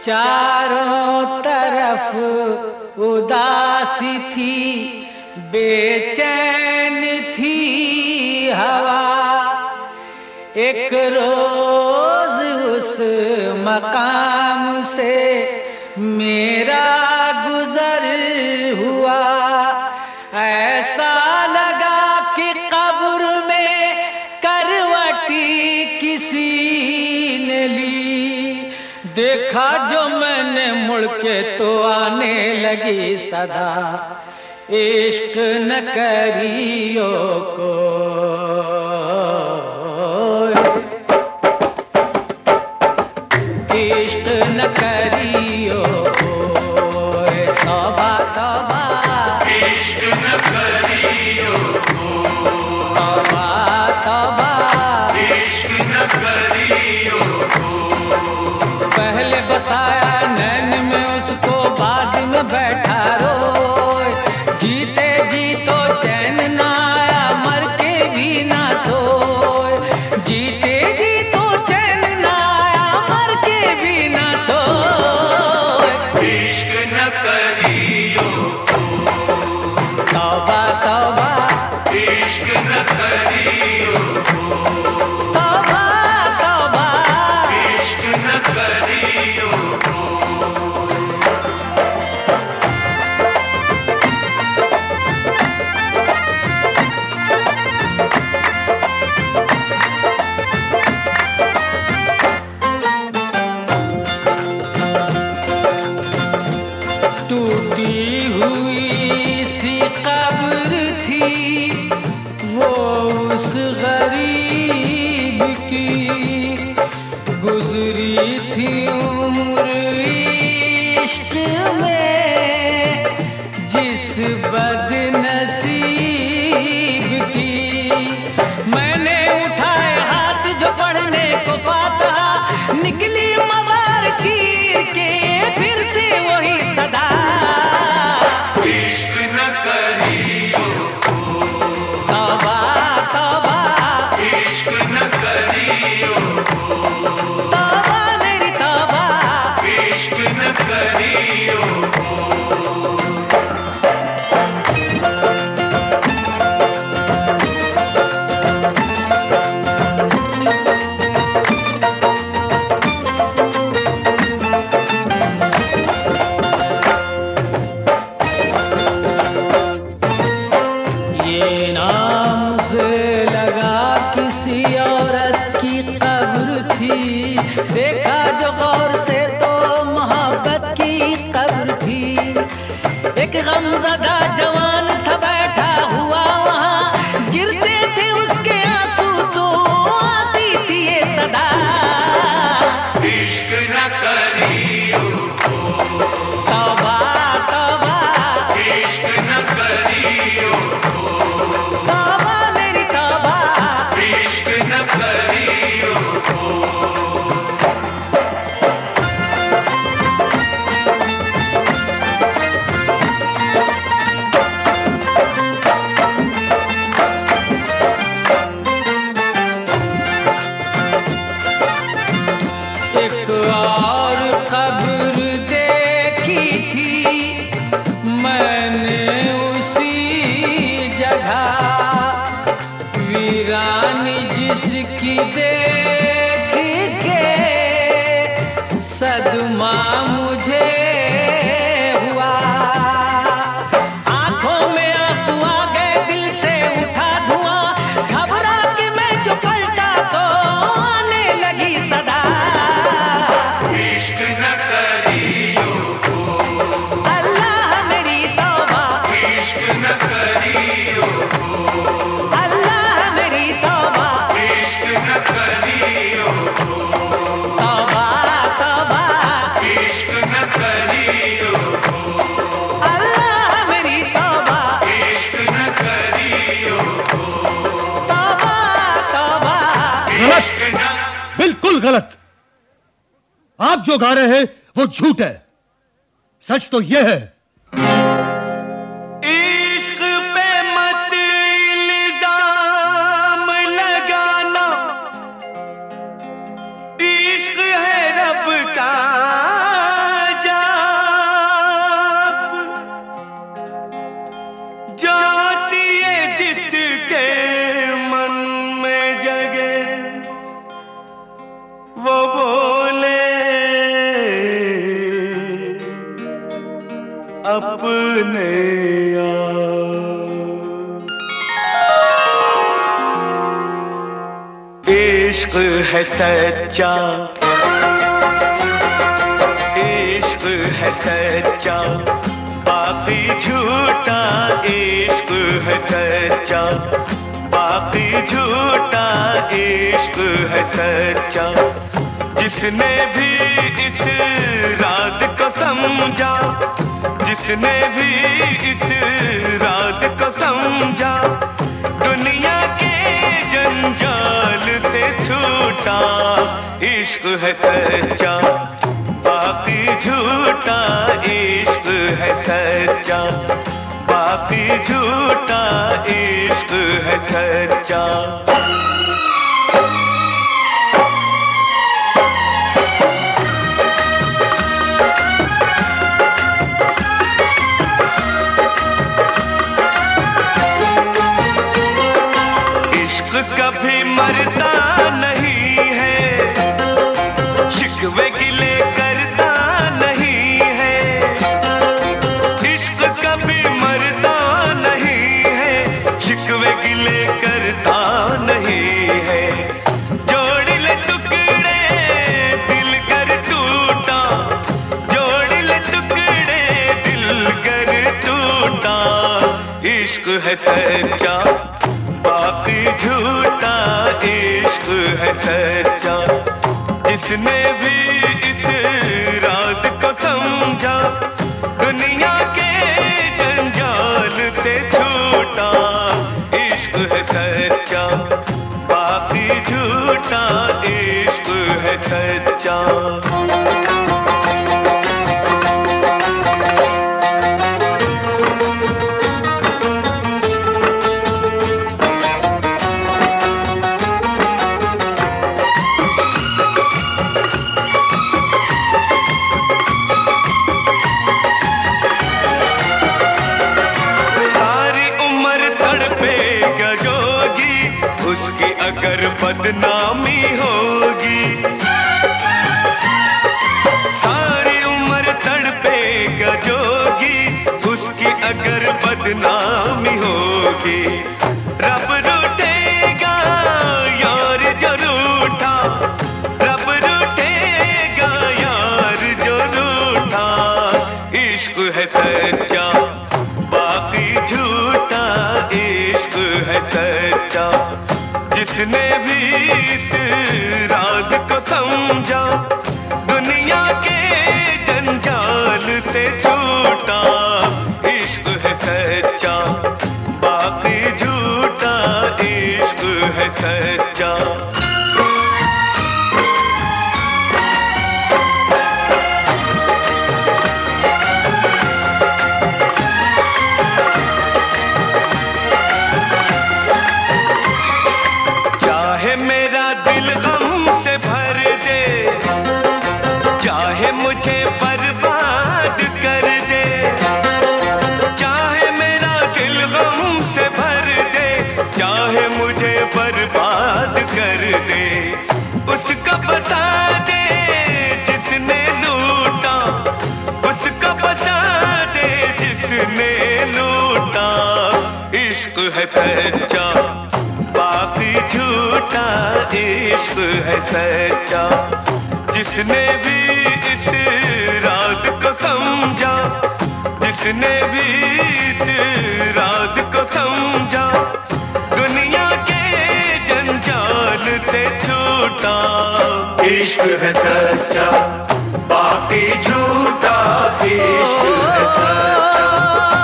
चारों तरफ उदासी थी, बेचैन थी हवा। एक रोज उस मकाम से मेरा गुजर हुआ, ऐसा लगा कि कब्र में करवटी किसी ने ली। देखा जो मैंने मुड़ के तो आने लगी सदा, इश्क न करियो को। इश्क न करियो कोई, तौबा तौबा। इश्क न करियो कोई, तौबा तौबा। इश्क न करियो कोई। पहले बसाया नैन में उसको, बाद में बैठा रोए। जीते जी तो चैन ना आया, मर के भी ना सोए। जीते जी तो चैन ना आया, मर के भी ना सोए। इश्क न करियो कोई, तौबा तौबा। इश्क न करियो कोई, तौबा तौबा। इश्क न करियो कोई। टूटी हुई सी कब्र थी वो उस गरीब की, गुजरी थी उम्र इश्क में जिस बदनसीब की। मैंने उठाए हाथ जो पढ़ने को पाता, निकली मजार चीर के फिर से वही सदा। इश्क न करियो कोई, तौबा तौबा। इश्क न करियो कोई, तौबा मेरी तौबा। इश्क न करियो कोई। ये नाम से लगा किसी औरत की कब्र थी, देखा जो गौर से तो मोहब्बत की कब्र थी। एक गमज़दा जवान था बैठा हुआ वहाँ, गिरते थे उसके आंसू तो आती थी ये सदा। इश्क न करियो कोई, तौबा तौबा। इश्क न करियो कोई, तौबा मेरी तौबा। इश्क न करियो कोई। एक और कब्र देखी थी मैंने उसी जगह, वीरानी जिसकी देख के सदमा मुझे हुआ। आंखों में आंसू आ गए, दिल से उठा धुआं, घबरा के मैं जो पलटा तो आने लगी सदा। इश्क न करियो कोई, अल्लाह मेरी तौबा। इश्क न करियो कोई, अल्लाह मेरी तौबा। इश्क न करियो कोई, तौबा तौबा। इश्क न करियो कोई, अल्लाह मेरी तौबा। इश्क न करियो कोई। तौबा तौबा। इश्क न बिल्कुल गलत। आप जो गा रहे हैं वो झूठ है, सच तो यह है इश्क पे मत इल्जाम लगाना, इश्क है रब का इश्क है सच्चा, इश्क है सच्चा, बाकी झूठा। इश्क है सच्चा, बाकी झूठा। इश्क है सच्चा। जिसने भी इस राज को समझा, जिसने भी इस राज को समझा, दुनिया के जंजाल से छूटा। इश्क है सच्चा, बाकी झूठा। इश्क है सच्चा, बाकी झूठा। इश्क है सच्चा। कभी मरता नहीं है, शिकवे गिले करता नहीं है। इश्क कभी मरता नहीं है, शिकवे गिले करता नहीं है। जोड़ ले टुकड़े दिल कर टूटा, जोड़ ले टुकड़े दिल कर टूटा। इश्क है सच्चा, बाकी झूठा। इश्क है सच्चा। जिसने भी इस राज को समझा, दुनिया के जंजाल से छूटा। इश्क है सच्चा, बाकी झूठा। इश्क है सच्चा। उसकी अगर बदनामी होगी, सारी उम्र तड़पेगा जोगी। उसकी अगर बदनामी होगी, रब रूठेगा यार जो रूठा। रब रूठेगा यार जो रूठा। इश्क है सच्चा, बाकी झूठा। इश्क है सच्चा। जिसने भी इस राज को समझा, दुनिया के जंजाल से छूटा। इश्क है सच्चा, बाकी झूठा। इश्क है सच्चा। मेरा दिल गम से भर दे, चाहे मुझे बर्बाद कर दे। चाहे मेरा दिल गम से भर दे, चाहे मुझे बर्बाद कर दे। उसका बता दे जिसने लूटा, उसका बता दे जिसने लूटा। इश्क है सच्चा, बाकी झूठा। इश्क है सच्चा। जिसने भी इस राज को समझा, जिसने भी इस राज को समझा, दुनिया के जंजाल से छूटा। इश्क है सच्चा, बाकी झूठा। इश्क है सच्चा।